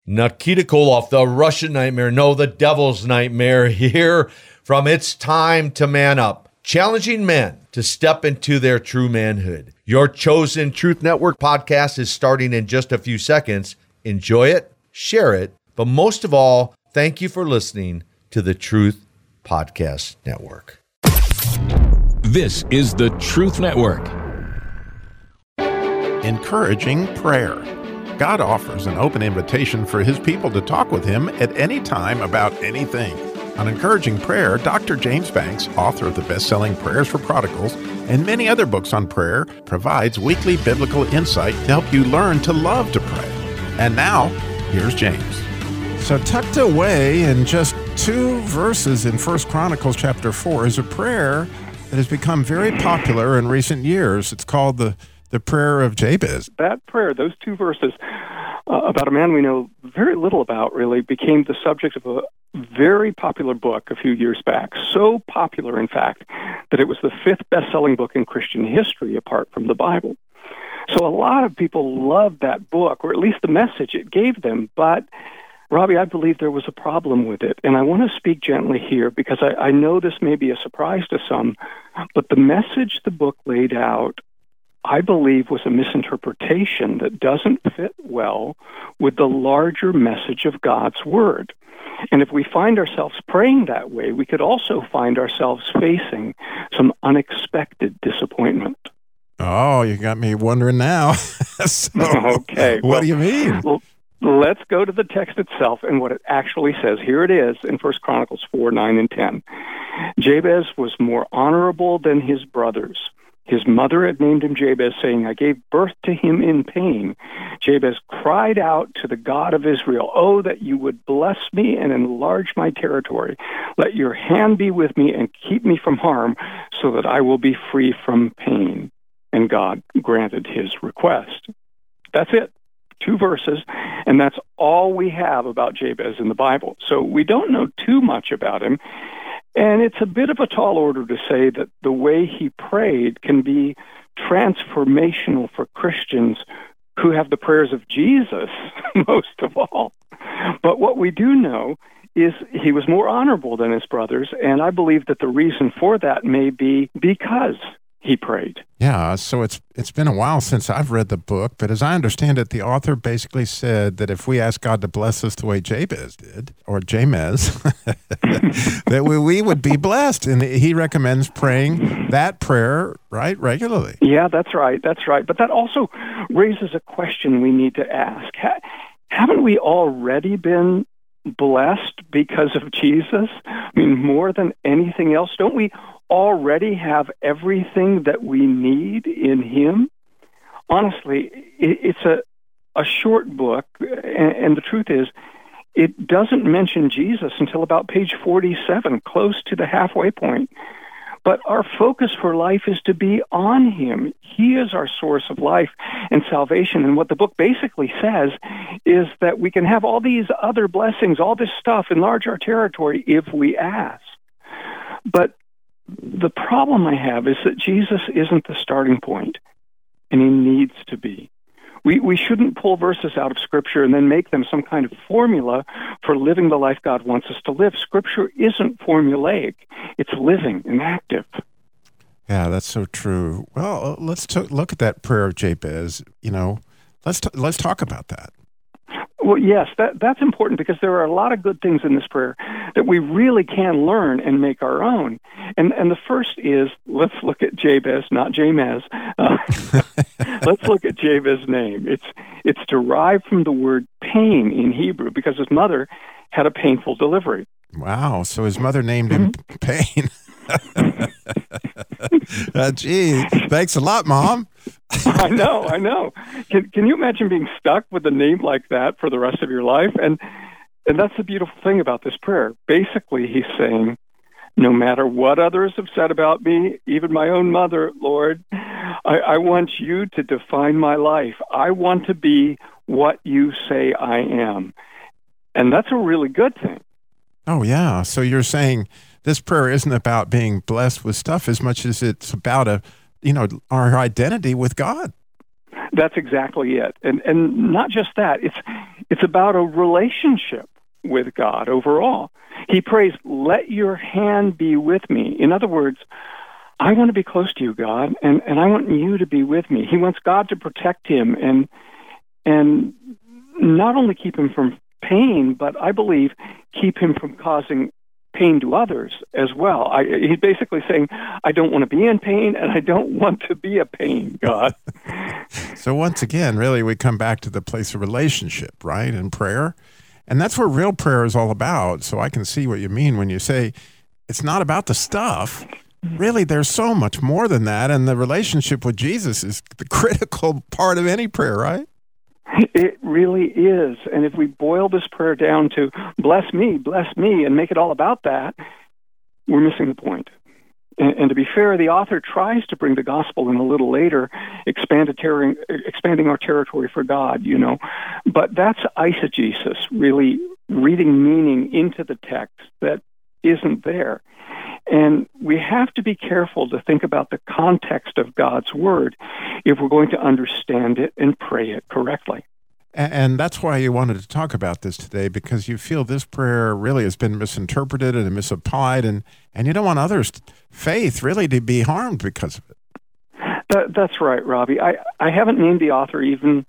Nikita Koloff, the Russian nightmare, no, the devil's nightmare, here from It's Time to Man Up, challenging men to step into their true manhood. Your chosen Truth Network podcast is starting in just a few seconds. Enjoy it, share it, but most of all, thank you for listening to the Truth Podcast Network. This is the Truth Network. Encouraging prayer. God offers an open invitation for his people to talk with him at any time about anything. On Encouraging Prayer, Dr. James Banks, author of the best-selling Prayers for Prodigals and many other books on prayer, provides weekly biblical insight to help you learn to love to pray. And now, here's James. So tucked away in just 2 verses in 1 Chronicles chapter 4 is a prayer that has become very popular in recent years. It's called the prayer of Jabez. That prayer, those 2 verses about a man we know very little about, really became the subject of a very popular book a few years back. So popular, in fact, that it was the 5th best-selling book in Christian history apart from the Bible. So a lot of people loved that book, or at least the message it gave them. But, Robbie, I believe there was a problem with it. And I want to speak gently here because I know this may be a surprise to some, but the message the book laid out, I believe, was a misinterpretation that doesn't fit well with the larger message of God's Word. And if we find ourselves praying that way, we could also find ourselves facing some unexpected disappointment. Oh, you got me wondering now. Okay. What do you mean? Well, let's go to the text itself and what it actually says. Here it is in 1 Chronicles 4, 9, and 10. Jabez was more honorable than his brothers. His mother had named him Jabez, saying, I gave birth to him in pain. Jabez cried out to the God of Israel, Oh, that you would bless me and enlarge my territory. Let your hand be with me and keep me from harm so that I will be free from pain. And God granted his request. That's it. 2 verses, and that's all we have about Jabez in the Bible. So we don't know too much about him. And it's a bit of a tall order to say that the way he prayed can be transformational for Christians who have the prayers of Jesus, most of all. But what we do know is he was more honorable than his brothers, and I believe that the reason for that may be because he prayed. Yeah, so it's been a while since I've read the book, but as I understand it, the author basically said that if we ask God to bless us the way Jabez did, or Jamez, that we would be blessed. And he recommends praying that prayer, right, regularly. Yeah, that's right. But that also raises a question we need to ask. Haven't we already been blessed because of Jesus? I mean, more than anything else, don't we already have everything that we need in him? Honestly, it's a short book, and the truth is, it doesn't mention Jesus until about page 47, close to the halfway point. But our focus for life is to be on him. He is our source of life and salvation. And what the book basically says is that we can have all these other blessings, all this stuff, enlarge our territory if we ask. But the problem I have is that Jesus isn't the starting point, and he needs to be. We shouldn't pull verses out of Scripture and then make them some kind of formula for living the life God wants us to live. Scripture isn't formulaic. It's living and active. Yeah, that's so true. Well, let's look at that prayer of Jabez. Let's talk about that. Well, yes, that's important because there are a lot of good things in this prayer that we really can learn and make our own. And the first is, let's look at Jabez, not Jamez. Let's look at Jabez's name. It's derived from the word pain in Hebrew because his mother had a painful delivery. Wow, so his mother named him Pain. Gee, thanks a lot, Mom. I know. Can you imagine being stuck with a name like that for the rest of your life? And that's the beautiful thing about this prayer. Basically, he's saying, no matter what others have said about me, even my own mother, Lord, I want you to define my life. I want to be what you say I am. And that's a really good thing. Oh, yeah. So you're saying this prayer isn't about being blessed with stuff as much as it's about our identity with God. That's exactly it. And not just that, It's about a relationship with God overall. He prays, let your hand be with me. In other words, I want to be close to you, God, and I want you to be with me. He wants God to protect him and not only keep him from pain, but I believe keep him from causing pain to others as well. He's basically saying, I don't want to be in pain, and I don't want to be a pain, God. So once again, really, we come back to the place of relationship, right, in prayer. And that's what real prayer is all about. So I can see what you mean when you say it's not about the stuff. Really, there's so much more than that. And the relationship with Jesus is the critical part of any prayer, right? It really is. And if we boil this prayer down to bless me, and make it all about that, we're missing the point. And to be fair, the author tries to bring the gospel in a little later, expanding our territory for God, But that's eisegesis, really reading meaning into the text that isn't there. And we have to be careful to think about the context of God's word if we're going to understand it and pray it correctly. And that's why you wanted to talk about this today, because you feel this prayer really has been misinterpreted and misapplied, and you don't want others' faith really to be harmed because of it. That's right, Robbie. I haven't named the author even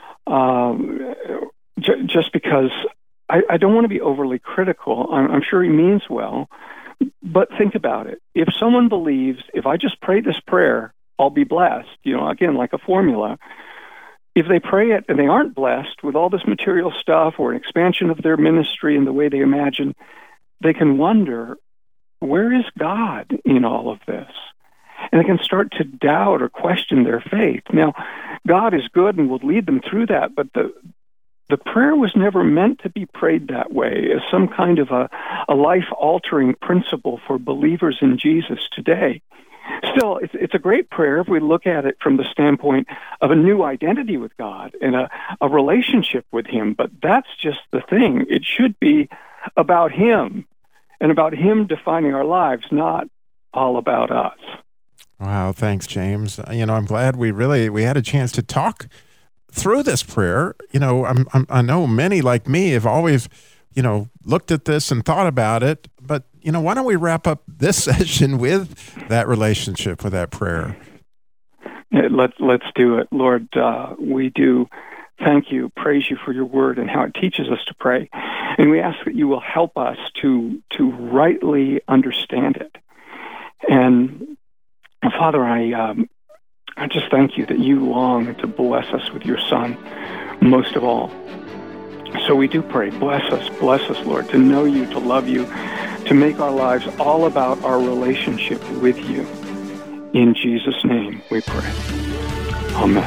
just because I don't want to be overly critical. I'm sure he means well, but think about it. If someone believes, if I just pray this prayer, I'll be blessed, again, like a formula. If they pray it and they aren't blessed with all this material stuff or an expansion of their ministry in the way they imagine, they can wonder, where is God in all of this? And they can start to doubt or question their faith. Now, God is good and will lead them through that, but the prayer was never meant to be prayed that way as some kind of a life-altering principle for believers in Jesus today. Still, it's a great prayer if we look at it from the standpoint of a new identity with God and a relationship with him. But that's just the thing. It should be about him and about him defining our lives, not all about us. Wow, thanks, James. I'm glad we had a chance to talk through this prayer. I know many like me have always looked at this and thought about it, but why don't we wrap up this session with that relationship, with that prayer? Let's do it. Lord, we do thank you, praise you for your word and how it teaches us to pray. And we ask that you will help us to rightly understand it. And Father, I just thank you that you long to bless us with your Son most of all. So we do pray, bless us, Lord, to know you, to love you, to make our lives all about our relationship with you. In Jesus' name we pray. Amen.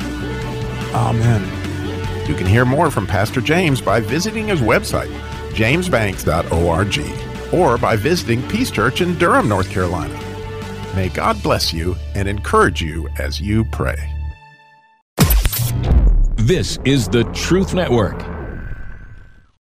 Amen. You can hear more from Pastor James by visiting his website, jamesbanks.org, or by visiting Peace Church in Durham, North Carolina. May God bless you and encourage you as you pray. This is the Truth Network.